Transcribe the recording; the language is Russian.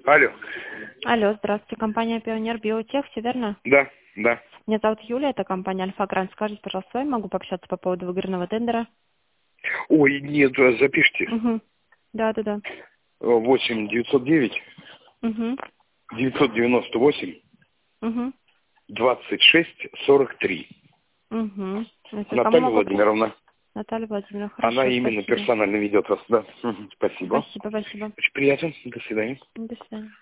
Алло. Алло, здравствуйте, компания Пионер Биотех, все верно? Да, да. Меня зовут Юлия, это компания Альфа Грант. Скажите, пожалуйста, с вами могу пообщаться по поводу выигранного тендера? Ой, нет, запишите. Угу. Да. 8 909 Угу. 998 Угу. 26 43. Угу. Это кому Наталья могу отправить? Владимировна. Наталья Владимировна, Она хорошо, именно спасибо. персонально ведет вас, да. Мгм, спасибо. Спасибо. Очень приятно. До свидания. До свидания.